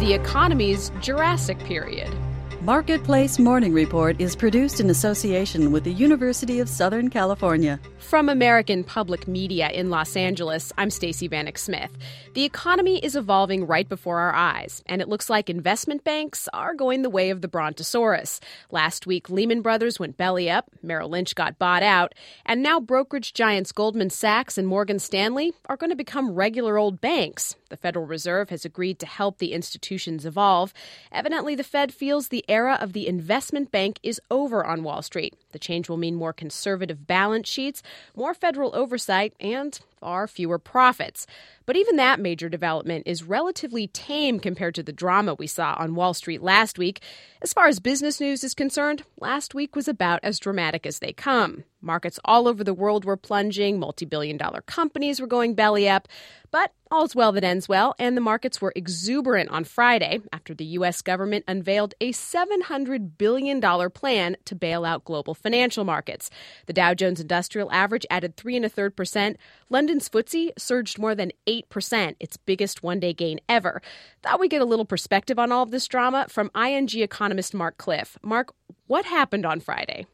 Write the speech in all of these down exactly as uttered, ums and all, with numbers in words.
the economy's Jurassic period. Marketplace Morning Report is produced in association with the University of Southern California. From American Public Media in Los Angeles, I'm Stacey Vanek Smith. The economy is evolving right before our eyes, and it looks like investment banks are going the way of the Brontosaurus. Last week, Lehman Brothers went belly up, Merrill Lynch got bought out, and now brokerage giants Goldman Sachs and Morgan Stanley are going to become regular old banks. The Federal Reserve has agreed to help the institutions evolve. Evidently, the Fed feels the era of the investment bank is over on Wall Street. The change will mean more conservative balance sheets, more federal oversight, and far fewer profits. But even that major development is relatively tame compared to the drama we saw on Wall Street last week. As far as business news is concerned, last week was about as dramatic as they come. Markets all over the world were plunging, multi-billion dollar companies were going belly up. But all's well that ends well, and the markets were exuberant on Friday after the U S government unveiled a seven hundred billion dollars plan to bail out global financial markets. The Dow Jones Industrial Average added three and a third percent. London's F T S E surged more than eight percent, its biggest one-day gain ever. Thought we'd get a little perspective on all of this drama from I N G economist Mark Cliff. Mark, what happened on Friday?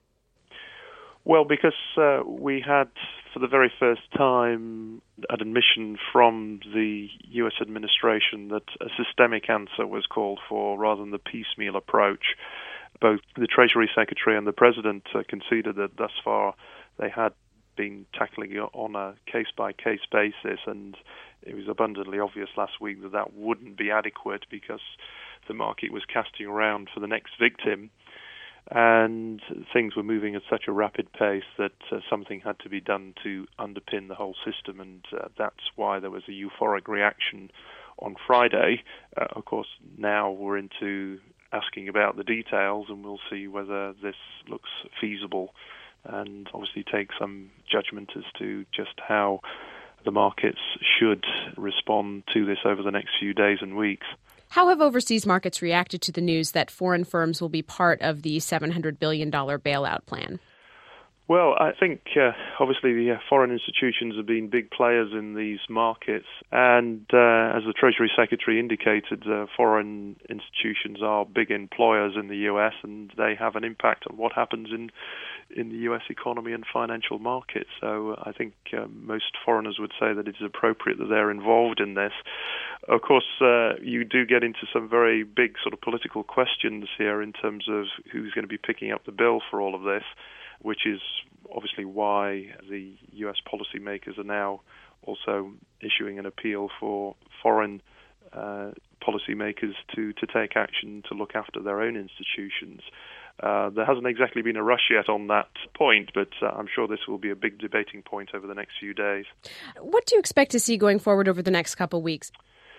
Well, because uh, we had, for the very first time, an admission from the U S administration that a systemic answer was called for rather than the piecemeal approach. Both the Treasury Secretary and the President uh, conceded that thus far they had been tackling it on a case-by-case basis, and it was abundantly obvious last week that that wouldn't be adequate because the market was casting around for the next victim. And things were moving at such a rapid pace that uh, something had to be done to underpin the whole system, and uh, that's why there was a euphoric reaction on Friday. Uh, of course, now we're into asking about the details, and we'll see whether this looks feasible, and obviously take some judgment as to just how the markets should respond to this over the next few days and weeks. How have overseas markets reacted to the news that foreign firms will be part of the seven hundred billion dollars bailout plan? Well, I think uh, obviously the uh, foreign institutions have been big players in these markets, and uh, as the Treasury Secretary indicated, uh, foreign institutions are big employers in the U S, and they have an impact on what happens in in the U S economy and financial markets. So uh, I think uh, most foreigners would say that it is appropriate that they're involved in this. Of course, uh, you do get into some very big sort of political questions here in terms of who's going to be picking up the bill for all of this, which is obviously why the U S policymakers are now also issuing an appeal for foreign uh, policymakers to, to take action to look after their own institutions. Uh, there hasn't exactly been a rush yet on that point, but uh, I'm sure this will be a big debating point over the next few days. What do you expect to see going forward over the next couple of weeks?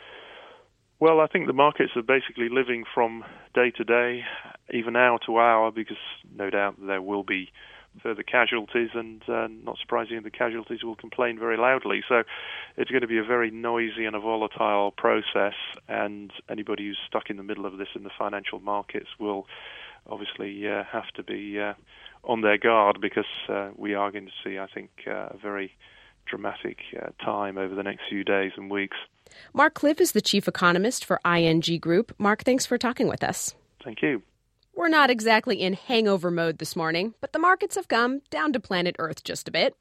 Well, I think the markets are basically living from day to day, even hour to hour, because no doubt there will be further casualties, and uh, not surprisingly, the casualties will complain very loudly. So it's going to be a very noisy and a volatile process, and anybody who's stuck in the middle of this in the financial markets will obviously uh, have to be uh, on their guard, because uh, we are going to see, I think, uh, a very dramatic uh, time over the next few days and weeks. Mark Cliff is the chief economist for I N G Group. Mark, thanks for talking with us. Thank you. We're not exactly in hangover mode this morning, but the markets have come down to planet Earth just a bit.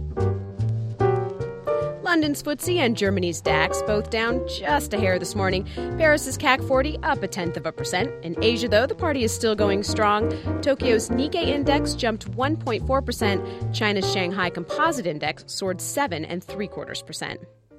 London's F T S E and Germany's DAX both down just a hair this morning. Paris's C A C forty up a tenth of a percent. In Asia, though, the party is still going strong. Tokyo's Nikkei index jumped one point four percent. China's Shanghai Composite Index soared seven and three quarters percent.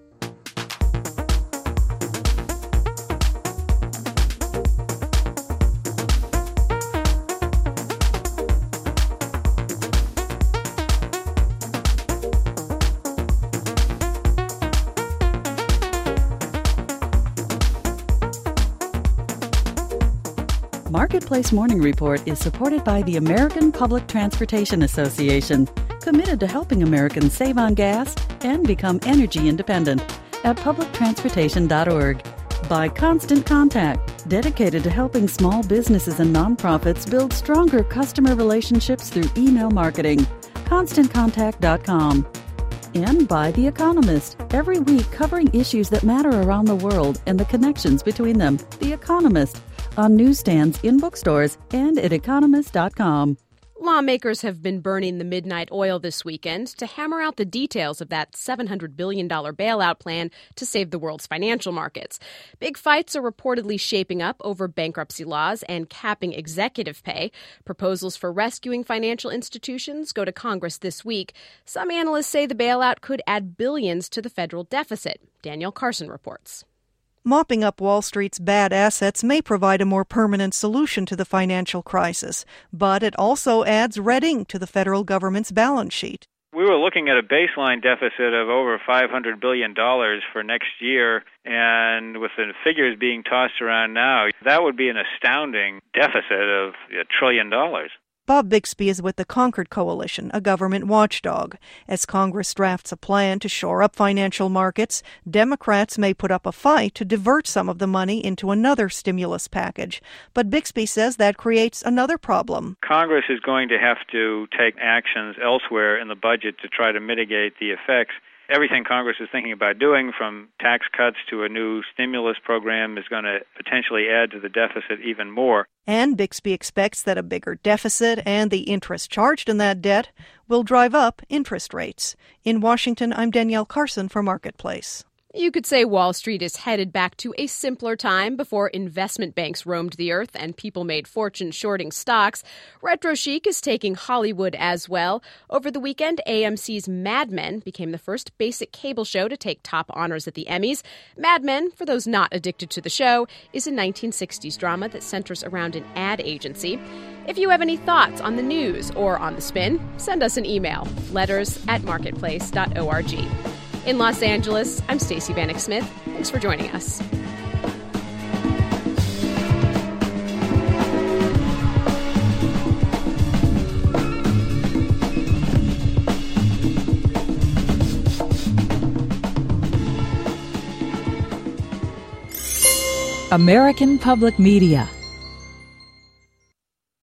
Marketplace Morning Report is supported by the American Public Transportation Association, committed to helping Americans save on gas and become energy independent at public transportation dot org. By Constant Contact, dedicated to helping small businesses and nonprofits build stronger customer relationships through email marketing. constant contact dot com. And by The Economist, every week covering issues that matter around the world and the connections between them. The Economist, on newsstands, in bookstores, and at economist dot com. Lawmakers have been burning the midnight oil this weekend to hammer out the details of that seven hundred billion dollars bailout plan to save the world's financial markets. Big fights are reportedly shaping up over bankruptcy laws and capping executive pay. Proposals for rescuing financial institutions go to Congress this week. Some analysts say the bailout could add billions to the federal deficit. Danielle Carson reports. Mopping up Wall Street's bad assets may provide a more permanent solution to the financial crisis, but it also adds red ink to the federal government's balance sheet. We were looking at a baseline deficit of over five hundred billion dollars for next year, and with the figures being tossed around now, that would be an astounding deficit of a trillion dollars. Bob Bixby is with the Concord Coalition, a government watchdog. As Congress drafts a plan to shore up financial markets, Democrats may put up a fight to divert some of the money into another stimulus package. But Bixby says that creates another problem. Congress is going to have to take actions elsewhere in the budget to try to mitigate the effects. Everything Congress is thinking about doing, from tax cuts to a new stimulus program, is going to potentially add to the deficit even more. And Bixby expects that a bigger deficit and the interest charged in that debt will drive up interest rates. In Washington, I'm Danielle Carson for Marketplace. You could say Wall Street is headed back to a simpler time before investment banks roamed the earth and people made fortunes shorting stocks. Retro chic is taking Hollywood as well. Over the weekend, A M C's Mad Men became the first basic cable show to take top honors at the Emmys. Mad Men, for those not addicted to the show, is a nineteen sixties drama that centers around an ad agency. If you have any thoughts on the news or on the spin, send us an email, letters at marketplace dot org. In Los Angeles, I'm Stacey Vanek Smith. Thanks for joining us. American Public Media